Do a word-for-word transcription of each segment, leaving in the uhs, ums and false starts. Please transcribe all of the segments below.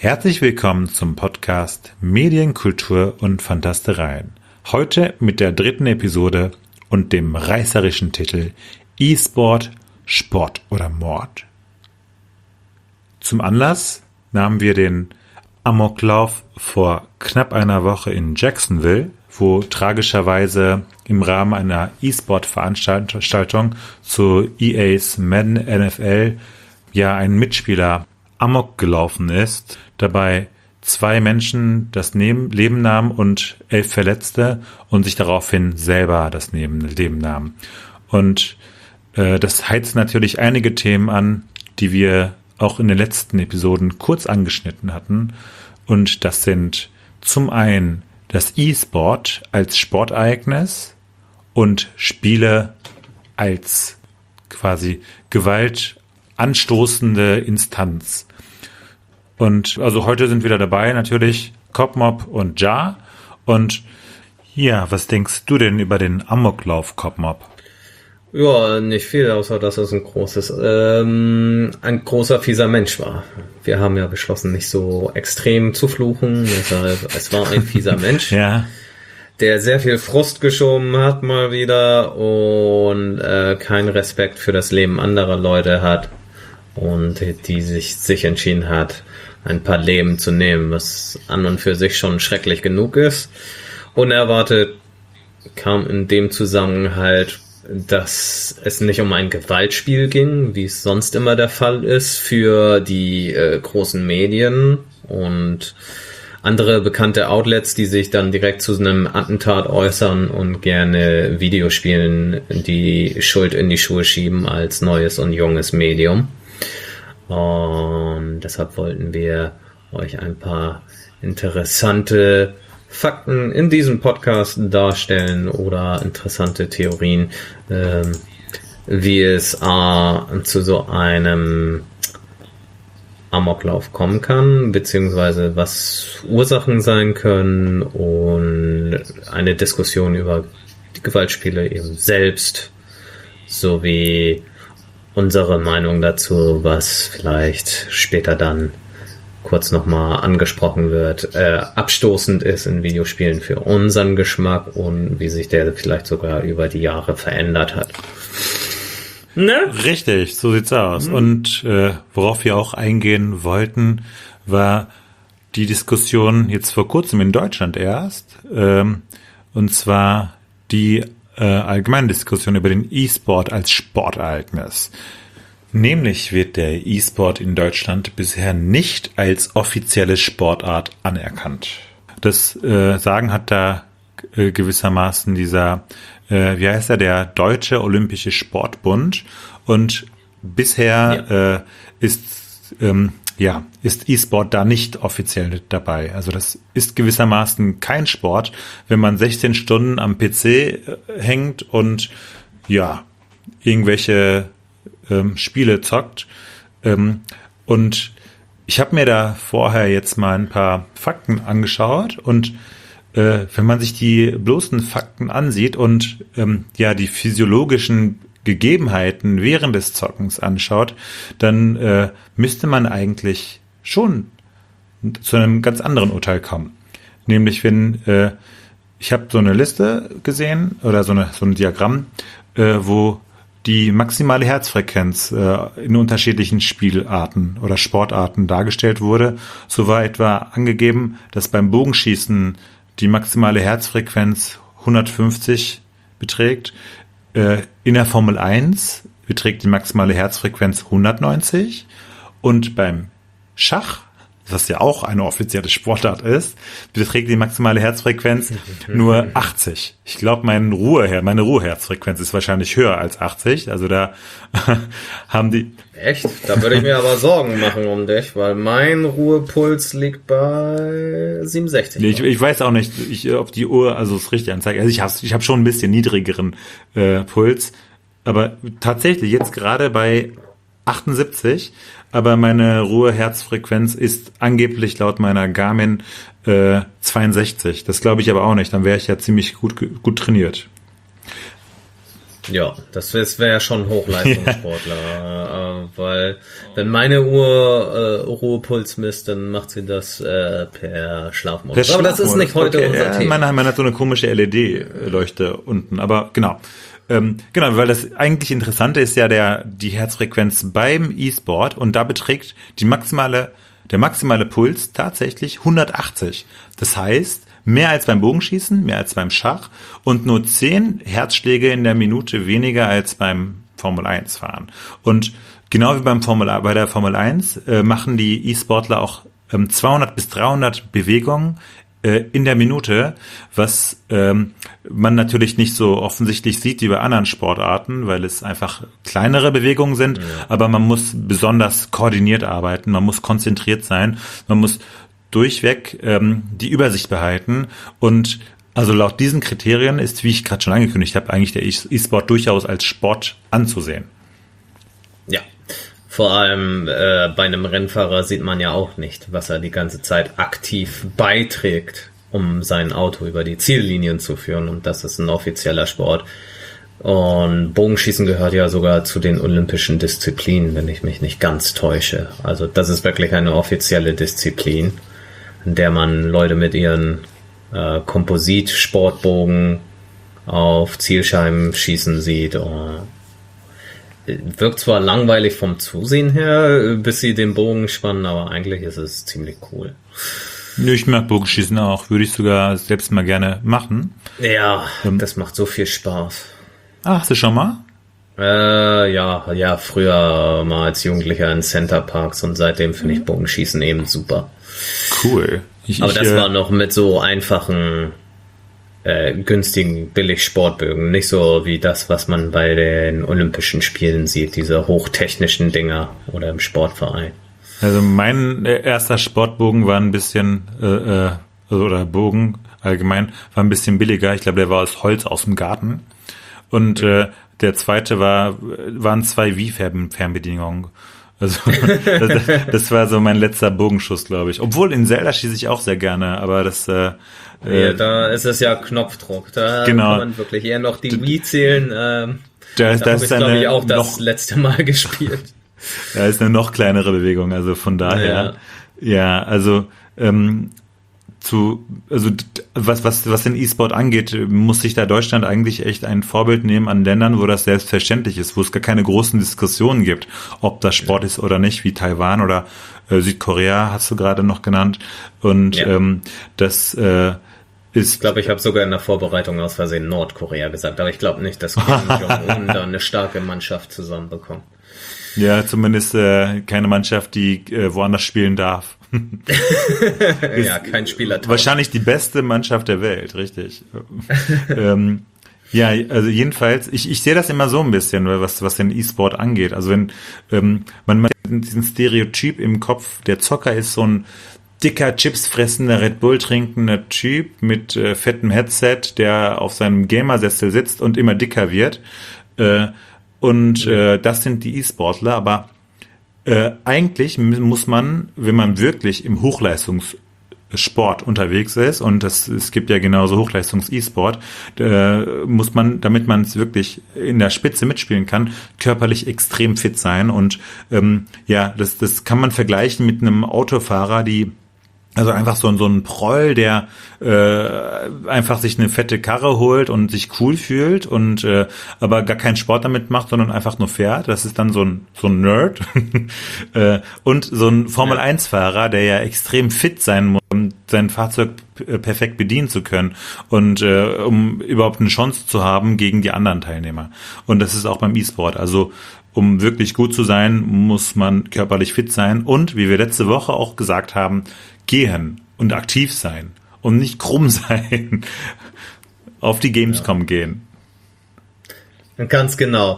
Herzlich willkommen zum Podcast Medien, Kultur und Fantastereien. Heute mit der dritten Episode und dem reißerischen Titel E-Sport, Sport oder Mord. Zum Anlass nahmen wir den Amoklauf vor knapp einer Woche in Jacksonville, wo tragischerweise im Rahmen einer E-Sport-Veranstaltung zu E A's Madden N F L ja ein Mitspieler Amok gelaufen ist, dabei zwei Menschen das Leben nahmen und elf Verletzte und sich daraufhin selber das Leben nahmen. Und äh, das heizt natürlich einige Themen an, die wir auch in den letzten Episoden kurz angeschnitten hatten. Und das sind zum einen das E-Sport als Sportereignis und Spiele als quasi gewaltanstoßende Instanz. Und also heute sind wieder dabei natürlich Copmob und Jar. Und ja, was denkst du denn über den Amoklauf, Copmob? Ja, nicht viel, außer dass es ein großes, ähm, ein großer fieser Mensch war. Wir haben ja beschlossen, nicht so extrem zu fluchen, deshalb, es war ein fieser Mensch, ja, der sehr viel Frust geschoben hat mal wieder und äh, keinen Respekt für das Leben anderer Leute hat und die sich, sich entschieden hat, ein paar Leben zu nehmen, was an und für sich schon schrecklich genug ist. Unerwartet kam in dem Zusammenhang, dass es nicht um ein Gewaltspiel ging, wie es sonst immer der Fall ist für die äh, großen Medien und andere bekannte Outlets, die sich dann direkt zu einem Attentat äußern und gerne Videospielen die Schuld in die Schuhe schieben als neues und junges Medium. Und deshalb wollten wir euch ein paar interessante Fakten in diesem Podcast darstellen oder interessante Theorien, ähm, wie es äh, zu so einem Amoklauf kommen kann, beziehungsweise was Ursachen sein können und eine Diskussion über die Gewaltspiele eben selbst, sowie unsere Meinung dazu, was vielleicht später dann kurz nochmal angesprochen wird, äh, abstoßend ist in Videospielen für unseren Geschmack und wie sich der vielleicht sogar über die Jahre verändert hat. Ne? Richtig, so sieht's aus. Mhm. Und äh, worauf wir auch eingehen wollten, war die Diskussion jetzt vor kurzem in Deutschland erst, ähm, und zwar die äh, allgemeine Diskussion über den E-Sport als Sportereignis. Nämlich wird der E-Sport in Deutschland bisher nicht als offizielle Sportart anerkannt. Das äh, Sagen hat da äh, gewissermaßen dieser, äh, wie heißt er, der Deutsche Olympische Sportbund. Und bisher ja. äh, ist ähm, ja ist E-Sport da nicht offiziell dabei. Also das ist gewissermaßen kein Sport, wenn man sechzehn Stunden am P C äh, hängt und ja irgendwelche Ähm, Spiele zockt. Ähm, und ich habe mir da vorher jetzt mal ein paar Fakten angeschaut und äh, wenn man sich die bloßen Fakten ansieht und ähm, ja die physiologischen Gegebenheiten während des Zockens anschaut, dann äh, müsste man eigentlich schon zu einem ganz anderen Urteil kommen. Nämlich wenn äh, ich habe so eine Liste gesehen oder so, eine, so ein Diagramm, äh, wo die maximale Herzfrequenz äh, in unterschiedlichen Spielarten oder Sportarten dargestellt wurde. So war etwa angegeben, dass beim Bogenschießen die maximale Herzfrequenz hundertfünfzig beträgt. Äh, in der Formel eins beträgt die maximale Herzfrequenz hundertneunzig und beim Schach, was ja auch eine offizielle Sportart ist, beträgt die maximale Herzfrequenz nur achtzig. Ich glaube, mein Ruhe, meine Ruheherzfrequenz ist wahrscheinlich höher als achtzig. Also da haben die... Echt? Da würde ich mir aber Sorgen machen um dich, weil mein Ruhepuls liegt bei siebenundsechzig. Nee, ich, ich weiß auch nicht, ich, ob die Uhr also es richtig anzeigt. Also ich habe ich hab schon ein bisschen niedrigeren äh, Puls, aber tatsächlich jetzt gerade bei achtundsiebzig, aber meine Ruheherzfrequenz ist angeblich laut meiner Garmin äh, zweiundsechzig. Das glaube ich aber auch nicht, dann wäre ich ja ziemlich gut gut trainiert. Ja, das wäre ja schon Hochleistungssportler, äh, weil wenn meine Uhr äh, Ruhepuls misst, dann macht sie das äh, per Schlafmodus. Per aber das ist nicht heute okay. unser ja, Thema. Meine, meine hat so eine komische L E D-Leuchte unten, aber genau. Ähm, genau, weil das eigentlich Interessante ist ja der die Herzfrequenz beim E-Sport und da beträgt die maximale der maximale Puls tatsächlich hundertachtzig. Das heißt, mehr als beim Bogenschießen, mehr als beim Schach und nur zehn Herzschläge in der Minute weniger als beim Formel eins Fahren. Und genau wie beim Formel bei der Formel eins äh, machen die E-Sportler auch ähm, zweihundert bis dreihundert Bewegungen äh, in der Minute, was ähm, man natürlich nicht so offensichtlich sieht wie bei anderen Sportarten, weil es einfach kleinere Bewegungen sind, ja. Aber man muss besonders koordiniert arbeiten, man muss konzentriert sein, man muss durchweg ähm, die Übersicht behalten und also laut diesen Kriterien ist, wie ich gerade schon angekündigt habe, eigentlich der E-Sport durchaus als Sport anzusehen. Ja, vor allem äh, bei einem Rennfahrer sieht man ja auch nicht, was er die ganze Zeit aktiv beiträgt, um sein Auto über die Ziellinien zu führen und das ist ein offizieller Sport. Und Bogenschießen gehört ja sogar zu den olympischen Disziplinen, wenn ich mich nicht ganz täusche. Also das ist wirklich eine offizielle Disziplin, in der man Leute mit ihren äh, Komposit-Sportbogen auf Zielscheiben schießen sieht. Oh. Wirkt zwar langweilig vom Zusehen her, bis sie den Bogen spannen, aber eigentlich ist es ziemlich cool. Ich mag Bogenschießen auch, würde ich sogar selbst mal gerne machen. Ja, ähm. das macht so viel Spaß. Ach, hast du schon mal? Äh, ja, ja, früher mal als Jugendlicher in Centerparks und seitdem finde ich Bogenschießen eben super. Cool. Ich, Aber ich, das äh, war noch mit so einfachen, äh, günstigen Billig-Sportbögen. Nicht so wie das, was man bei den Olympischen Spielen sieht, diese hochtechnischen Dinger oder im Sportverein. Also mein erster Sportbogen war ein bisschen, äh, äh, also, oder Bogen allgemein, war ein bisschen billiger. Ich glaube, der war aus Holz aus dem Garten. Und äh, der zweite war waren zwei Wii-Fernbedienungen. Also das, das war so mein letzter Bogenschuss, glaube ich. Obwohl in Zelda schieße ich auch sehr gerne, aber das äh, ja, da ist es ja Knopfdruck. Da genau. kann man wirklich eher noch die Wii zählen. Ähm, da da habe ich, glaube ich, auch das noch, letzte Mal gespielt. Ja, ist eine noch kleinere Bewegung, also von daher. Ja, ja also ähm, zu, also was was was den E-Sport angeht, muss sich da Deutschland eigentlich echt ein Vorbild nehmen an Ländern, wo das selbstverständlich ist, wo es gar keine großen Diskussionen gibt, ob das Sport ist oder nicht, wie Taiwan oder äh, Südkorea hast du gerade noch genannt. Und ja. ähm, das äh, ist. Ich glaube, ich habe sogar in der Vorbereitung aus Versehen Nordkorea gesagt, aber ich glaube nicht, dass Kim Jong-un da eine starke Mannschaft zusammenbekommt. Ja, zumindest äh, keine Mannschaft, die äh, woanders spielen darf. Ja, kein Spieler. Wahrscheinlich die beste Mannschaft der Welt, richtig. ähm, ja, also jedenfalls, ich, ich sehe das immer so ein bisschen, was, was den E-Sport angeht. Also wenn ähm, man diesen Stereotyp im Kopf, der Zocker ist so ein dicker, chipsfressender, Red Bull trinkender Typ mit äh, fettem Headset, der auf seinem Gamersessel sitzt und immer dicker wird. Äh, und äh, das sind die E-Sportler, aber Äh, eigentlich muss man, wenn man wirklich im Hochleistungssport unterwegs ist, und das, es gibt ja genauso Hochleistungs-E-Sport, äh, muss man, damit man es wirklich in der Spitze mitspielen kann, körperlich extrem fit sein. Und ähm, ja, das, das kann man vergleichen mit einem Autofahrer, die also einfach so, so ein Proll, der äh, einfach sich eine fette Karre holt und sich cool fühlt und äh, aber gar keinen Sport damit macht, sondern einfach nur fährt. Das ist dann so ein so ein Nerd. äh, und so ein Formel eins Fahrer, der ja extrem fit sein muss, um sein Fahrzeug p- perfekt bedienen zu können und äh, um überhaupt eine Chance zu haben gegen die anderen Teilnehmer. Und das ist auch beim E-Sport. Also um wirklich gut zu sein, muss man körperlich fit sein und, wie wir letzte Woche auch gesagt haben, gehen und aktiv sein und nicht krumm sein. Auf die Gamescom ja. gehen. Ganz genau.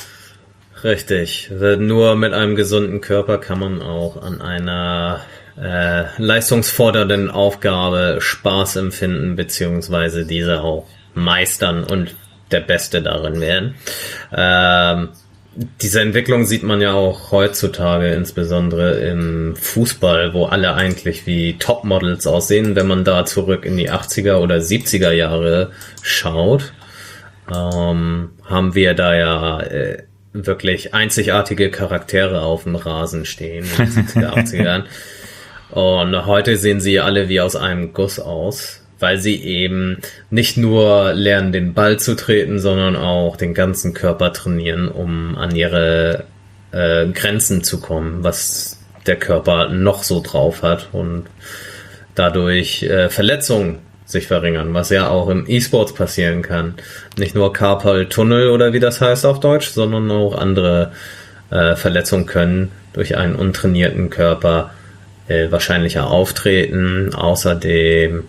Richtig. Nur mit einem gesunden Körper kann man auch an einer äh, leistungsfordernden Aufgabe Spaß empfinden, beziehungsweise diese auch meistern und der Beste darin werden. Ähm, Diese Entwicklung sieht man ja auch heutzutage, insbesondere im Fußball, wo alle eigentlich wie Topmodels aussehen, wenn man da zurück in die achtziger oder siebziger Jahre schaut. ähm, haben wir da ja äh, wirklich einzigartige Charaktere auf dem Rasen stehen in den siebziger, achtzigern. Und heute sehen sie alle wie aus einem Guss aus, weil sie eben nicht nur lernen, den Ball zu treten, sondern auch den ganzen Körper trainieren, um an ihre äh, Grenzen zu kommen, was der Körper noch so drauf hat und dadurch äh, Verletzungen sich verringern, was ja auch im E-Sports passieren kann. Nicht nur Carpal Tunnel oder wie das heißt auf Deutsch, sondern auch andere äh, Verletzungen können durch einen untrainierten Körper äh, wahrscheinlicher auftreten. Außerdem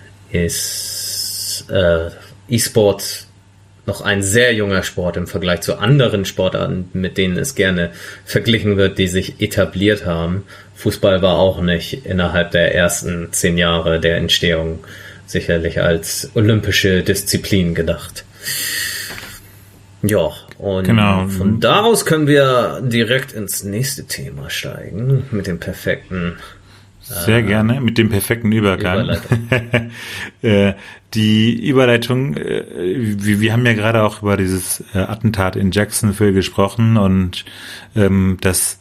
ist äh, E-Sports noch ein sehr junger Sport im Vergleich zu anderen Sportarten, mit denen es gerne verglichen wird, die sich etabliert haben. Fußball war auch nicht innerhalb der ersten zehn Jahre der Entstehung sicherlich als olympische Disziplin gedacht. Ja, und genau. Von daraus können wir direkt ins nächste Thema steigen, mit dem perfekten Sehr äh, gerne, mit dem perfekten Übergang. Überleitung. äh, die Überleitung, äh, wir, wir haben ja gerade auch über dieses äh, Attentat in Jacksonville gesprochen und ähm, das,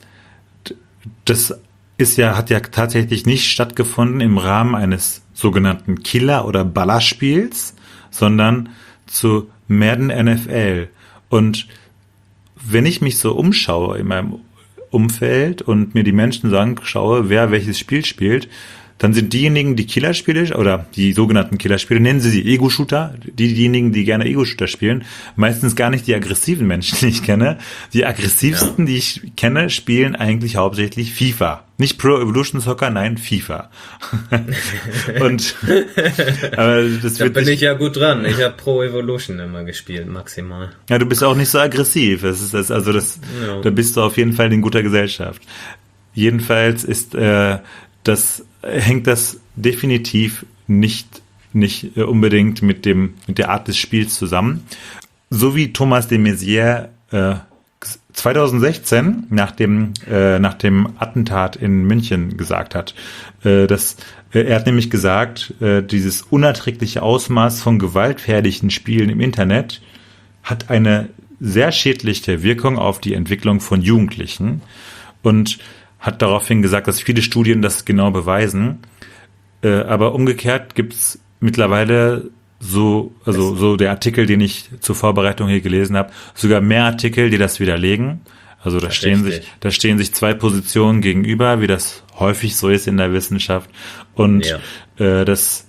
das ist ja, hat ja tatsächlich nicht stattgefunden im Rahmen eines sogenannten Killer- oder Ballerspiels, sondern zu Madden N F L. Und wenn ich mich so umschaue in meinem Umfeld und mir die Menschen sagen, schaue, wer welches Spiel spielt, dann sind diejenigen, die Killerspiele oder die sogenannten Killerspiele, nennen sie die Ego-Shooter, die, diejenigen, die gerne Ego-Shooter spielen, meistens gar nicht die aggressiven Menschen, die ich kenne. Die aggressivsten, ja. die ich kenne, spielen eigentlich hauptsächlich FIFA. Nicht Pro Evolution Soccer, nein, FIFA. Und aber das da wird bin nicht, ich ja gut dran. Ich habe Pro Evolution immer gespielt, maximal. Ja, du bist auch nicht so aggressiv. Das ist das, also das, ja. Da bist du auf jeden Fall in guter Gesellschaft. Jedenfalls ist äh, das hängt das definitiv nicht nicht unbedingt mit dem mit der Art des Spiels zusammen. So wie Thomas de Maizière äh, zwanzig sechzehn nach dem äh, nach dem Attentat in München gesagt hat, äh, dass äh, er hat nämlich gesagt, äh, dieses unerträgliche Ausmaß von gewaltfertigen Spielen im Internet hat eine sehr schädliche Wirkung auf die Entwicklung von Jugendlichen und hat daraufhin gesagt, dass viele Studien das genau beweisen. Äh, aber umgekehrt gibt's mittlerweile so, also so der Artikel, den ich zur Vorbereitung hier gelesen habe, sogar mehr Artikel, die das widerlegen. Also da stehen sich, da stehen sich zwei Positionen gegenüber, wie das häufig so ist in der Wissenschaft. Und ja. äh, das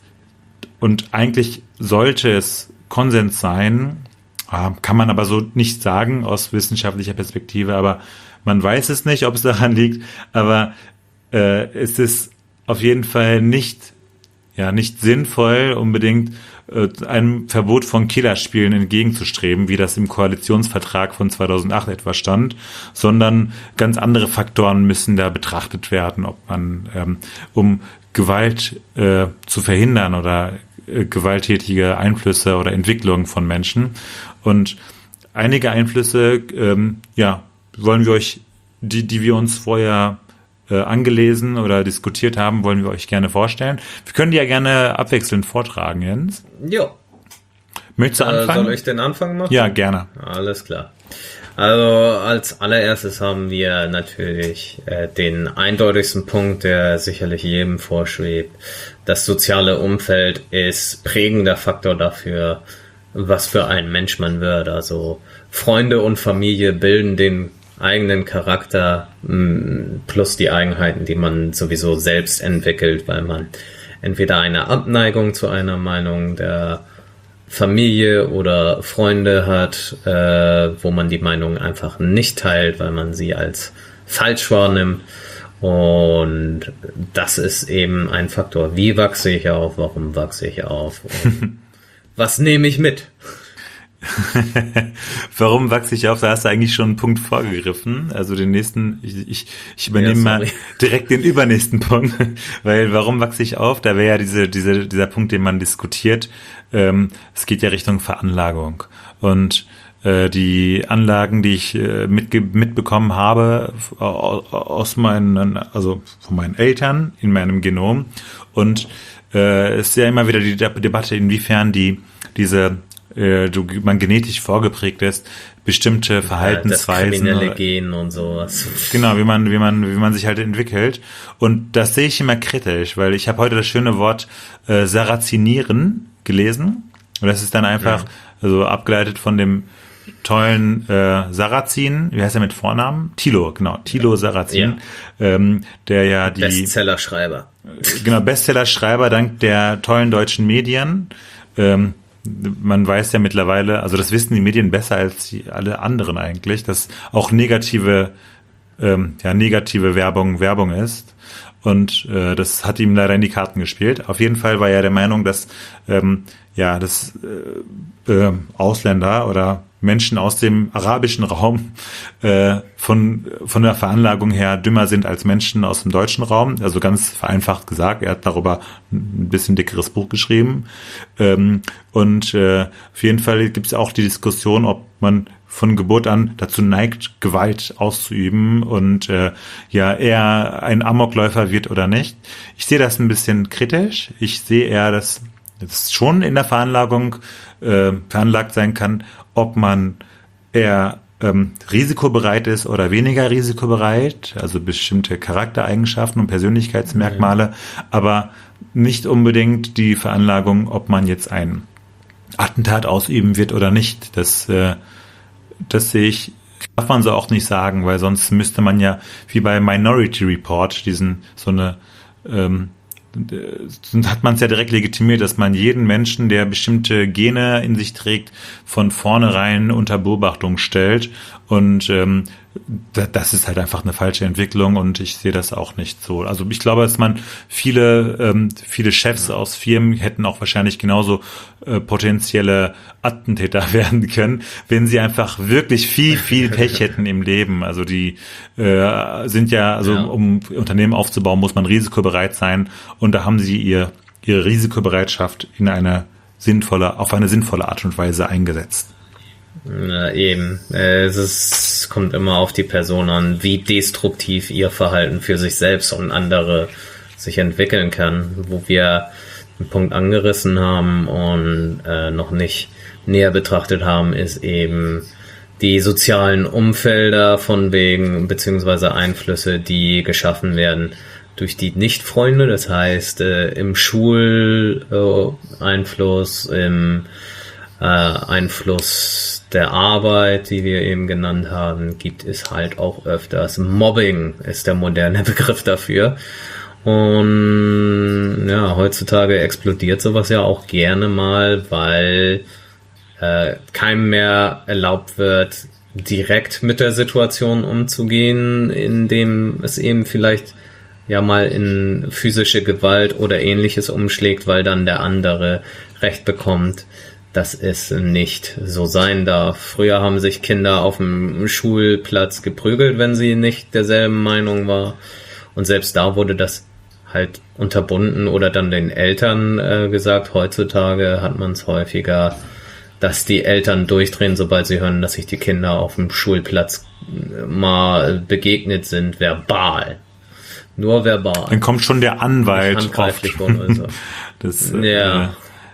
und eigentlich sollte es Konsens sein, kann man aber so nicht sagen aus wissenschaftlicher Perspektive, aber man weiß es nicht, ob es daran liegt, aber äh, es ist auf jeden Fall nicht, ja, nicht sinnvoll, unbedingt äh, einem Verbot von Killerspielen entgegenzustreben, wie das im Koalitionsvertrag von zweitausendacht etwa stand, sondern ganz andere Faktoren müssen da betrachtet werden, ob man, ähm, um Gewalt äh, zu verhindern oder äh, gewalttätige Einflüsse oder Entwicklungen von Menschen. Und einige Einflüsse, ähm, ja, wollen wir euch, die, die wir uns vorher äh, angelesen oder diskutiert haben, wollen wir euch gerne vorstellen. Wir können die ja gerne abwechselnd vortragen, Jens. Jo. Möchtest du anfangen? Äh, soll ich den Anfang machen? Ja, gerne. Alles klar. Also als allererstes haben wir natürlich äh, den eindeutigsten Punkt, der sicherlich jedem vorschwebt. Das soziale Umfeld ist prägender Faktor dafür, was für ein Mensch man wird. Also Freunde und Familie bilden den eigenen Charakter plus die Eigenheiten, die man sowieso selbst entwickelt, weil man entweder eine Abneigung zu einer Meinung der Familie oder Freunde hat, äh, wo man die Meinung einfach nicht teilt, weil man sie als falsch wahrnimmt. Und das ist eben ein Faktor. Wie wachse ich auf? Warum wachse ich auf? Und was nehme ich mit? Warum wachse ich auf? Da hast du eigentlich schon einen Punkt vorgegriffen. Also den nächsten, ich, ich, ich übernehme ja, mal direkt den übernächsten Punkt. Weil warum wachse ich auf? Da wäre ja diese, diese, dieser Punkt, den man diskutiert. Ähm, es geht ja Richtung Veranlagung. Und äh, die Anlagen, die ich äh, mitge- mitbekommen habe aus meinen, also von meinen Eltern in meinem Genom. Und äh, es ist ja immer wieder die De- Debatte, inwiefern die diese äh, du, man genetisch vorgeprägt ist, bestimmte Verhaltensweisen. Das kriminelle Gen und sowas. Genau, wie man, wie man, wie man sich halt entwickelt. Und das sehe ich immer kritisch, weil ich habe heute das schöne Wort äh, Sarazinieren gelesen. Und das ist dann einfach ja. also abgeleitet von dem tollen äh, Sarrazin, wie heißt er mit Vornamen? Thilo, genau, Thilo Sarrazin, ja. ähm, der ja die Bestsellerschreiber. Genau, Bestsellerschreiber dank der tollen deutschen Medien. Ähm, man weiß ja mittlerweile, also das wissen die Medien besser als die, alle anderen eigentlich, dass auch negative, ähm, ja negative Werbung Werbung ist. Und äh, das hat ihm leider in die Karten gespielt. Auf jeden Fall war er der Meinung, dass ähm, ja, dass äh, äh, Ausländer oder Menschen aus dem arabischen Raum äh, von von der Veranlagung her dümmer sind als Menschen aus dem deutschen Raum. Also ganz vereinfacht gesagt, er hat darüber ein bisschen dickeres Buch geschrieben. Ähm, und äh, auf jeden Fall gibt es auch die Diskussion, ob man von Geburt an dazu neigt, Gewalt auszuüben und äh, ja eher ein Amokläufer wird oder nicht. Ich sehe das ein bisschen kritisch. Ich sehe eher, dass es schon in der Veranlagung äh, veranlagt sein kann, ob man eher ähm, risikobereit ist oder weniger risikobereit, also bestimmte Charaktereigenschaften und Persönlichkeitsmerkmale, mhm. aber nicht unbedingt die Veranlagung, ob man jetzt ein Attentat ausüben wird oder nicht. Das äh, Das sehe ich, darf man so auch nicht sagen, weil sonst müsste man ja, wie bei Minority Report, diesen, so eine, ähm, hat man es ja direkt legitimiert, dass man jeden Menschen, der bestimmte Gene in sich trägt, von vornherein unter Beobachtung stellt. Und ähm, das ist halt einfach eine falsche Entwicklung und ich sehe das auch nicht so. Also ich glaube, dass man viele ähm, viele Chefs aus Firmen hätten auch wahrscheinlich genauso äh, potenzielle Attentäter werden können, wenn sie einfach wirklich viel, viel Pech hätten im Leben. Also die äh, sind ja, also ja. um Unternehmen aufzubauen, muss man risikobereit sein und da haben sie ihr ihre Risikobereitschaft in eine sinnvolle, auf eine sinnvolle Art und Weise eingesetzt. Na, eben. Es ist, kommt immer auf die Person an, wie destruktiv ihr Verhalten für sich selbst und andere sich entwickeln kann, wo wir einen Punkt angerissen haben und äh, noch nicht näher betrachtet haben, ist eben die sozialen Umfelder von wegen, beziehungsweise Einflüsse, die geschaffen werden durch die Nicht-Freunde, das heißt äh, im Schuleinfluss, äh, im äh, Einfluss der Arbeit, die wir eben genannt haben, gibt es halt auch öfters. Mobbing ist der moderne Begriff dafür. Und ja, heutzutage explodiert sowas ja auch gerne mal, weil äh, keinem mehr erlaubt wird, direkt mit der Situation umzugehen, indem es eben vielleicht ja mal in physische Gewalt oder Ähnliches umschlägt, weil dann der andere Recht bekommt, dass es nicht so sein darf. Früher haben sich Kinder auf dem Schulplatz geprügelt, wenn sie nicht derselben Meinung war. Und selbst da wurde das halt unterbunden oder dann den Eltern äh, gesagt. Heutzutage hat man es häufiger, dass die Eltern durchdrehen, sobald sie hören, dass sich die Kinder auf dem Schulplatz mal begegnet sind, verbal. Nur verbal. Dann kommt schon der Anwalt. Handgreiflich wurde. Das, ja. Äh,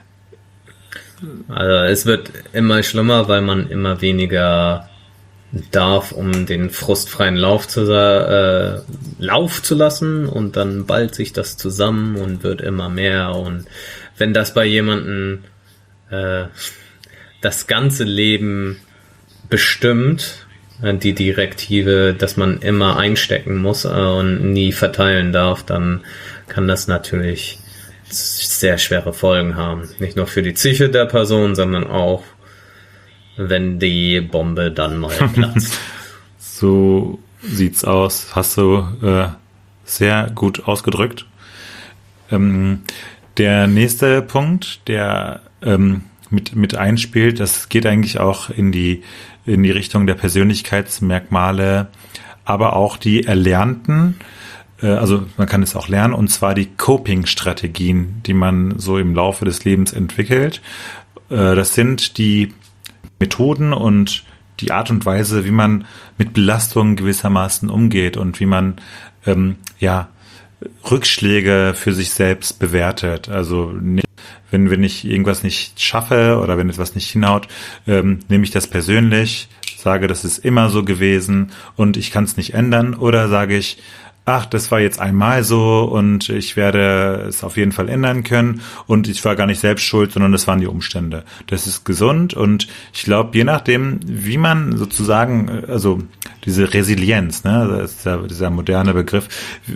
Also es wird immer schlimmer, weil man immer weniger darf, um den frustfreien Lauf zu, äh, Lauf zu lassen und dann ballt sich das zusammen und wird immer mehr und wenn das bei jemandem äh, das ganze Leben bestimmt, äh, die Direktive, dass man immer einstecken muss äh, und nie verteilen darf, dann kann das natürlich sehr schwere Folgen haben. Nicht nur für die Psyche der Person, sondern auch, wenn die Bombe dann mal platzt. So sieht's aus. Hast du äh, sehr gut ausgedrückt. Ähm, der nächste Punkt, der ähm, mit mit einspielt, das geht eigentlich auch in die in die Richtung der Persönlichkeitsmerkmale, aber auch die erlernten. Also man kann es auch lernen, und zwar die Coping-Strategien, die man so im Laufe des Lebens entwickelt. Das sind die Methoden und die Art und Weise, wie man mit Belastungen gewissermaßen umgeht und wie man ähm, ja Rückschläge für sich selbst bewertet. Also nicht, wenn, wenn ich irgendwas nicht schaffe oder wenn etwas nicht hinhaut, ähm, nehme ich das persönlich, sage, das ist immer so gewesen und ich kann es nicht ändern, oder sage ich, ach, das war jetzt einmal so und ich werde es auf jeden Fall ändern können und ich war gar nicht selbst schuld, sondern das waren die Umstände. Das ist gesund und ich glaube, je nachdem, wie man sozusagen, also diese Resilienz, ne, das ist ja dieser moderne Begriff,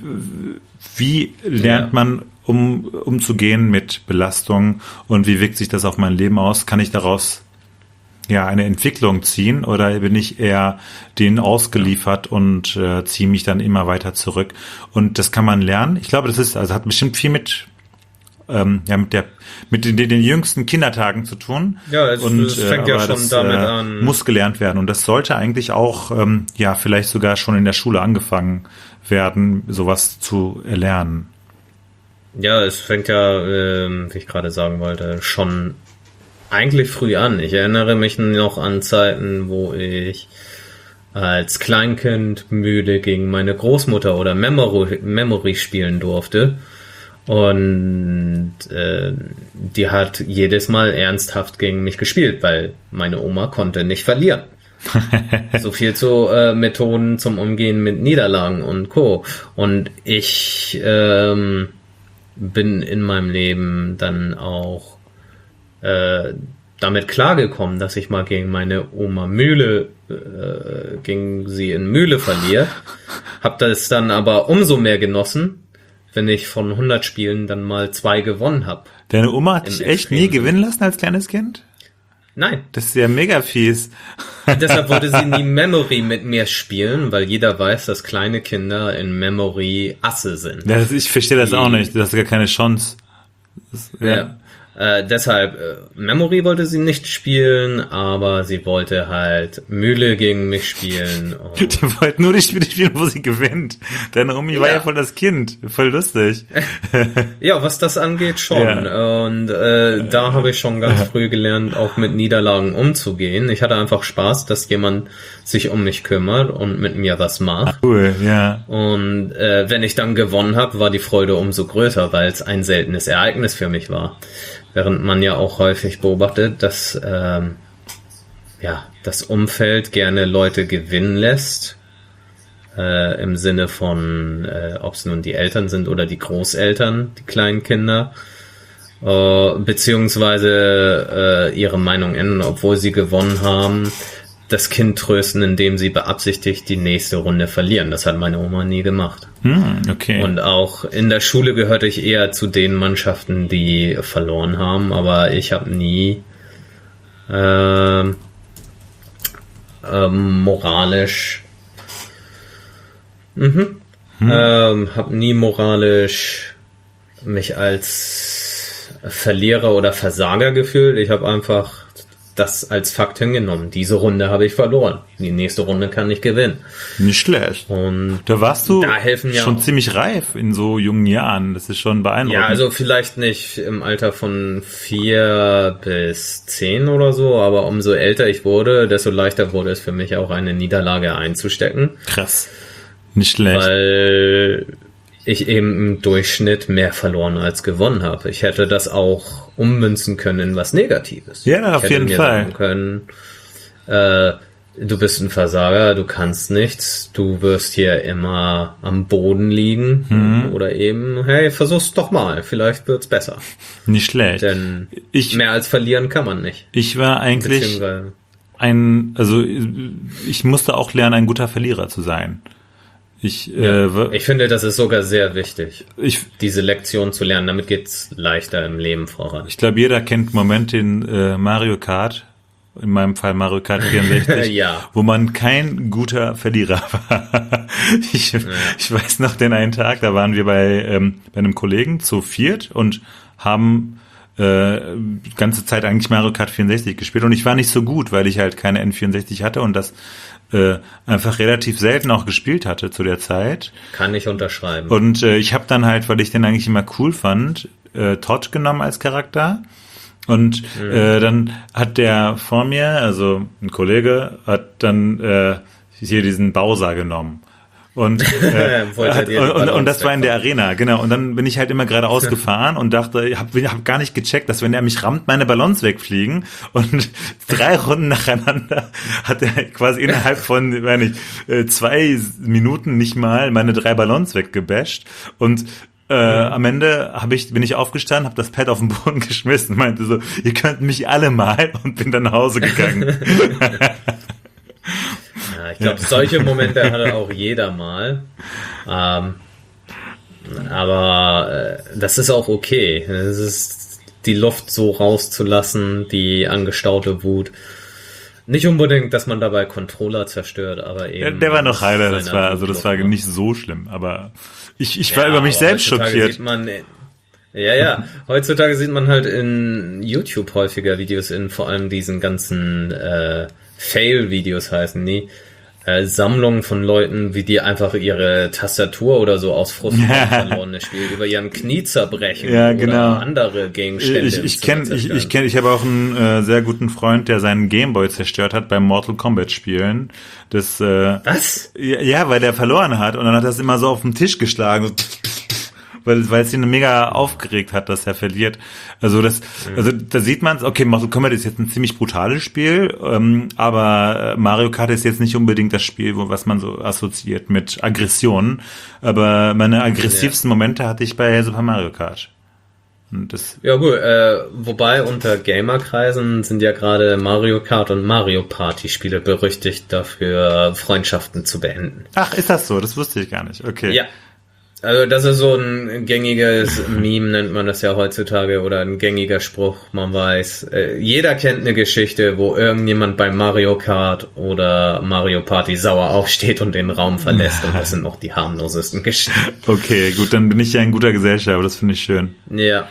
wie lernt ja. man um umzugehen mit Belastung und wie wirkt sich das auf mein Leben aus? Kann ich daraus ja eine Entwicklung ziehen oder bin ich eher denen ausgeliefert und äh, ziehe mich dann immer weiter zurück? Und das kann man lernen. Ich glaube, das ist also hat bestimmt viel mit ähm, ja mit der mit den, den jüngsten Kindertagen zu tun. Ja, es, und es fängt äh, ja schon das, damit äh, an. Muss gelernt werden und das sollte eigentlich auch ähm, ja vielleicht sogar schon in der Schule angefangen werden, sowas zu erlernen. Ja, es fängt ja, äh, wie ich gerade sagen wollte, schon eigentlich früh an. Ich erinnere mich noch an Zeiten, wo ich als Kleinkind müde gegen meine Großmutter oder Memory, Memory spielen durfte. Und äh, die hat jedes Mal ernsthaft gegen mich gespielt, weil meine Oma konnte nicht verlieren. So viel zu äh, Methoden zum Umgehen mit Niederlagen und Co. Und ich ähm, bin in meinem Leben dann auch äh, damit klargekommen, dass ich mal gegen meine Oma Mühle, äh, gegen sie in Mühle verliere. Hab das dann aber umso mehr genossen, wenn ich von hundert Spielen dann mal zwei gewonnen habe. Deine Oma hat dich echt nie gewinnen lassen als kleines Kind? Nein. Das ist ja mega fies. Deshalb wollte sie nie Memory mit mir spielen, weil jeder weiß, dass kleine Kinder in Memory Asse sind. Ja, das, ich verstehe das Die, auch nicht. Du hast gar keine Chance. Das, ja. ja. Äh, deshalb, äh, Memory wollte sie nicht spielen, aber sie wollte halt Mühle gegen mich spielen. Die wollte nur die Spiele spielen, wo sie gewinnt. Deine Omi ja. war ja voll das Kind. Voll lustig. Ja, was das angeht schon. Ja. Und äh, da habe ich schon ganz ja. früh gelernt, auch mit Niederlagen umzugehen. Ich hatte einfach Spaß, dass jemand sich um mich kümmert und mit mir was macht. Cool, ja. Und äh, wenn ich dann gewonnen habe, war die Freude umso größer, weil es ein seltenes Ereignis für mich war. Während man ja auch häufig beobachtet, dass ähm, ja das Umfeld gerne Leute gewinnen lässt, äh, im Sinne von, äh, ob es nun die Eltern sind oder die Großeltern, die kleinen Kinder, äh, beziehungsweise äh, ihre Meinung ändern, obwohl sie gewonnen haben, das Kind trösten, indem sie beabsichtigt die nächste Runde verlieren. Das hat meine Oma nie gemacht. Hm, okay. Und auch in der Schule gehörte ich eher zu den Mannschaften, die verloren haben, aber ich habe nie äh, äh, moralisch mhm, hm. äh, habe nie moralisch mich als Verlierer oder Versager gefühlt. Ich habe einfach das als Fakt hingenommen. Diese Runde habe ich verloren. Die nächste Runde kann ich gewinnen. Nicht schlecht. Und da warst du da helfen ja schon auch ziemlich reif in so jungen Jahren. Das ist schon beeindruckend. Ja, also vielleicht nicht im Alter von vier bis zehn oder so, aber umso älter ich wurde, desto leichter wurde es für mich auch eine Niederlage einzustecken. Krass. Nicht schlecht. Weil ich eben im Durchschnitt mehr verloren als gewonnen habe. Ich hätte das auch ummünzen können in was Negatives. Ja, auf ich jeden hätte mir Fall. Sagen können, äh, du bist ein Versager, du kannst nichts, du wirst hier immer am Boden liegen mhm. oder eben, hey, versuch's doch mal, vielleicht wird's besser. Nicht schlecht. Denn ich, mehr als verlieren kann man nicht. Ich war eigentlich ein, also ich musste auch lernen, ein guter Verlierer zu sein. Ich, ja, äh, ich finde, das ist sogar sehr wichtig, ich, diese Lektion zu lernen. Damit geht's leichter im Leben voran. Ich glaube, jeder kennt Moment in äh, Mario Kart, in meinem Fall Mario Kart vierundsechzig, ja. wo man kein guter Verlierer war. ich, ja. ich weiß noch den einen Tag, da waren wir bei, ähm, bei einem Kollegen zu viert und haben äh, ganze Zeit eigentlich Mario Kart vierundsechzig gespielt und ich war nicht so gut, weil ich halt keine N vierundsechzig hatte und das äh, einfach relativ selten auch gespielt hatte zu der Zeit. Kann ich unterschreiben. Und äh, ich habe dann halt, weil ich den eigentlich immer cool fand, äh, Todd genommen als Charakter. Und mhm. äh, dann hat der vor mir, also ein Kollege, hat dann äh, hier diesen Bowser genommen. Und, äh, hat, und, und, und das war in der Arena, genau. Und dann bin ich halt immer geradeaus gefahren und dachte, ich habe hab gar nicht gecheckt, dass wenn er mich rammt, meine Ballons wegfliegen. Und drei Runden nacheinander hat er quasi innerhalb von, weiß nicht, zwei Minuten nicht mal meine drei Ballons weggebasht. Und Äh, mhm. am Ende hab ich, bin ich aufgestanden, habe das Pad auf den Boden geschmissen, meinte so, ihr könnt mich alle mal, und bin dann nach Hause gegangen. Ja, ich glaube, solche Momente hatte auch jeder mal. Ähm, aber äh, das ist auch okay. Es ist die Luft so rauszulassen, die angestaute Wut. Nicht unbedingt, dass man dabei Controller zerstört, aber eben. Ja, der war noch heiler, das war, also das war nicht so schlimm, aber ich, ich war ja, über mich selbst schockiert. Sieht man, ja, ja. Heutzutage sieht man halt in YouTube häufiger Videos, in vor allem diesen ganzen äh, Fail-Videos heißen die, äh, Sammlungen von Leuten, wie die einfach ihre Tastatur oder so aus Frust verloren Spiel über ihren Knie zerbrechen, ja, genau, oder andere Gegenstände. Ich, ich kenne, ich, ich kenne, ich habe auch einen äh, sehr guten Freund, der seinen Gameboy zerstört hat beim Mortal Kombat Spielen. Das, äh, Was? Ja, ja, weil der verloren hat und dann hat er es immer so auf den Tisch geschlagen. So weil weil es ihn mega aufgeregt hat, dass er verliert. Also das, mhm. also da sieht man es, okay, Mortal Kombat ist jetzt ein ziemlich brutales Spiel, ähm, aber Mario Kart ist jetzt nicht unbedingt das Spiel, wo was man so assoziiert mit Aggressionen. Aber meine aggressivsten ja. Momente hatte ich bei Super Mario Kart. Und das ja gut, äh, wobei unter Gamerkreisen sind ja gerade Mario Kart und Mario Party Spiele berüchtigt dafür, Freundschaften zu beenden. Ach, ist das so? Das wusste ich gar nicht. Okay. Ja. Also das ist so ein gängiges Meme, nennt man das ja heutzutage, oder ein gängiger Spruch, man weiß. Äh, jeder kennt eine Geschichte, wo irgendjemand bei Mario Kart oder Mario Party sauer aufsteht und den Raum verlässt, und das sind noch die harmlosesten Geschichten. Okay, gut, dann bin ich ja in guter Gesellschaft, aber das finde ich schön. Ja.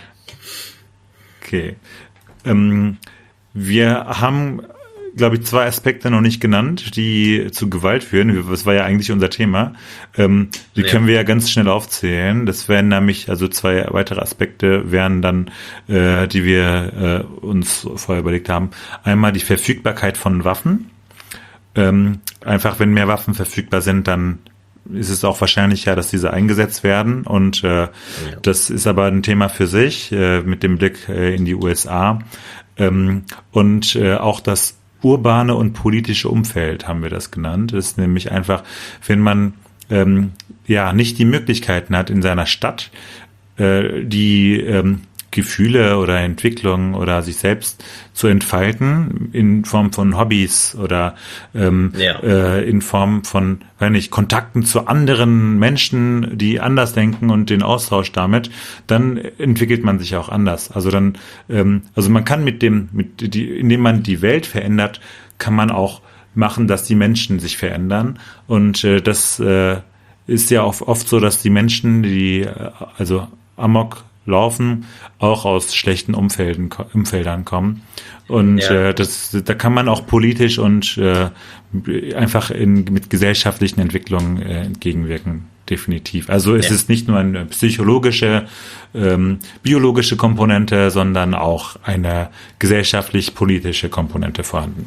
Okay. Ähm, wir haben, glaube ich, zwei Aspekte noch nicht genannt, die zu Gewalt führen. Das war ja eigentlich unser Thema. Ähm, die ja. können wir ja ganz schnell aufzählen. Das wären nämlich, also zwei weitere Aspekte wären dann, äh, die wir äh, uns vorher überlegt haben. Einmal die Verfügbarkeit von Waffen. Ähm, einfach, wenn mehr Waffen verfügbar sind, dann ist es auch wahrscheinlicher, dass diese eingesetzt werden. Und äh, ja. das ist aber ein Thema für sich, äh, mit dem Blick äh, in die U S A. Ähm, und äh, auch das urbane und politische Umfeld haben wir das genannt. Das ist nämlich einfach, wenn man ähm, ja nicht die Möglichkeiten hat, in seiner Stadt äh, die ähm, Gefühle oder Entwicklungen oder sich selbst zu entfalten in Form von Hobbys oder ähm, ja. äh, in Form von, weiß nicht, Kontakten zu anderen Menschen, die anders denken, und den Austausch damit, dann entwickelt man sich auch anders. Also dann, ähm, also man kann mit dem, mit die, indem man die Welt verändert, kann man auch machen, dass die Menschen sich verändern. Und äh, das äh, ist ja oft, oft so, dass die Menschen, die äh, also Amok laufen, auch aus schlechten Umfelden, Umfeldern kommen. Und ja. äh, das, da kann man auch politisch und äh, einfach in, mit gesellschaftlichen Entwicklungen äh, entgegenwirken, definitiv. Also es ja. ist nicht nur eine psychologische, ähm, biologische Komponente, sondern auch eine gesellschaftlich-politische Komponente vorhanden.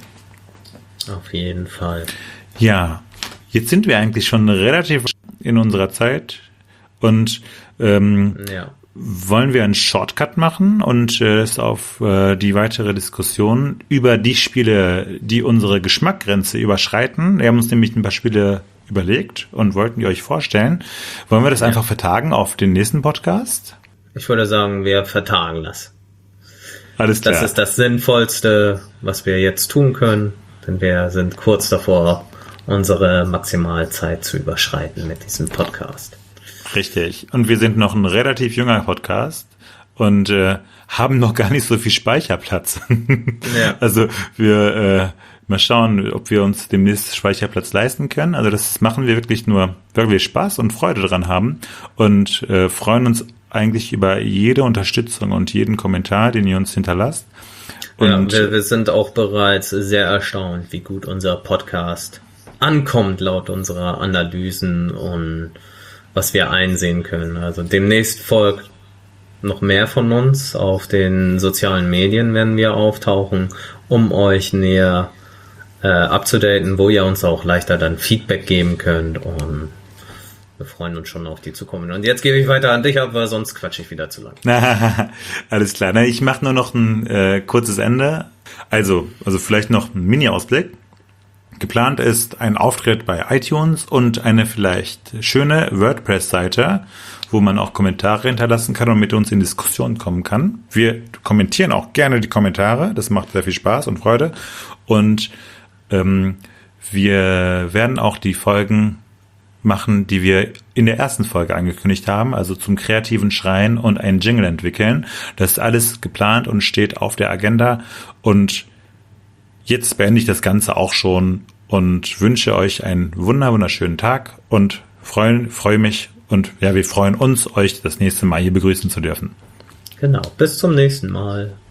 Auf jeden Fall. Ja, jetzt sind wir eigentlich schon relativ in unserer Zeit und ähm, ja. wollen wir einen Shortcut machen und äh, es auf äh, die weitere Diskussion über die Spiele, die unsere Geschmackgrenze überschreiten. Wir haben uns nämlich ein paar Spiele überlegt und wollten die euch vorstellen. Wollen wir das ja. einfach vertagen auf den nächsten Podcast? Ich würde sagen, wir vertagen das. Alles klar. Das ist das Sinnvollste, was wir jetzt tun können, denn wir sind kurz davor, unsere Maximalzeit zu überschreiten mit diesem Podcast. Richtig. Und wir sind noch ein relativ junger Podcast und äh, haben noch gar nicht so viel Speicherplatz. Ja. Also wir äh, mal schauen, ob wir uns demnächst Speicherplatz leisten können. Also das machen wir wirklich nur, weil wir Spaß und Freude dran haben und äh, freuen uns eigentlich über jede Unterstützung und jeden Kommentar, den ihr uns hinterlasst. Und ja, wir, wir sind auch bereits sehr erstaunt, wie gut unser Podcast ankommt laut unserer Analysen und was wir einsehen können. Also demnächst folgt noch mehr von uns. Auf den sozialen Medien werden wir auftauchen, um euch näher äh, abzudaten, wo ihr uns auch leichter dann Feedback geben könnt. Und wir freuen uns schon auf die Zukunft. Und jetzt gebe ich weiter an dich ab, weil sonst quatsche ich wieder zu lang. Alles klar. Na, ich mache nur noch ein äh, kurzes Ende. Also, also vielleicht noch ein Mini-Ausblick. Geplant ist ein Auftritt bei iTunes und eine vielleicht schöne WordPress-Seite, wo man auch Kommentare hinterlassen kann und mit uns in Diskussion kommen kann. Wir kommentieren auch gerne die Kommentare. Das macht sehr viel Spaß und Freude. Und ähm, wir werden auch die Folgen machen, die wir in der ersten Folge angekündigt haben, also zum kreativen Schreien und einen Jingle entwickeln. Das ist alles geplant und steht auf der Agenda. Und jetzt beende ich das Ganze auch schon und wünsche euch einen wunder wunderschönen Tag und freue freue mich und ja, wir freuen uns, euch das nächste Mal hier begrüßen zu dürfen. Genau, bis zum nächsten Mal.